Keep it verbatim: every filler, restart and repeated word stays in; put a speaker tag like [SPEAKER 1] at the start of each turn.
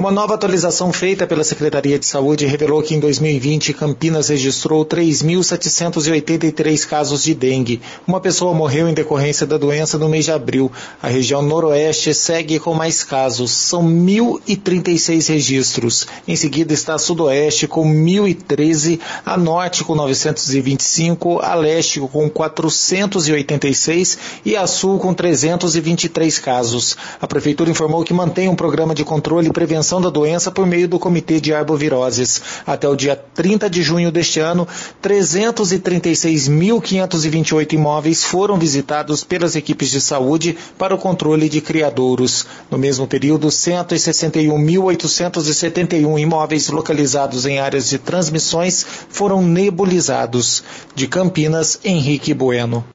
[SPEAKER 1] Uma nova atualização feita pela Secretaria de Saúde revelou que em dois mil e vinte Campinas registrou três mil setecentos e oitenta e três casos de dengue. Uma pessoa morreu em decorrência da doença no mês de abril. A região noroeste segue com mais casos, são mil e trinta e seis registros. Em seguida está a sudoeste com mil e treze, a norte com novecentos e vinte e cinco, a leste com quatrocentos e oitenta e seis e a sul com trezentos e vinte e três casos. A Prefeitura informou que mantém um programa de controle e prevenção da doença por meio do Comitê de Arboviroses. Até o dia trinta de junho deste ano, trezentos e trinta e seis mil quinhentos e vinte e oito imóveis foram visitados pelas equipes de saúde para o controle de criadouros. No mesmo período, cento e sessenta e um mil oitocentos e setenta e um imóveis localizados em áreas de transmissões foram nebulizados. De Campinas, Henrique Bueno.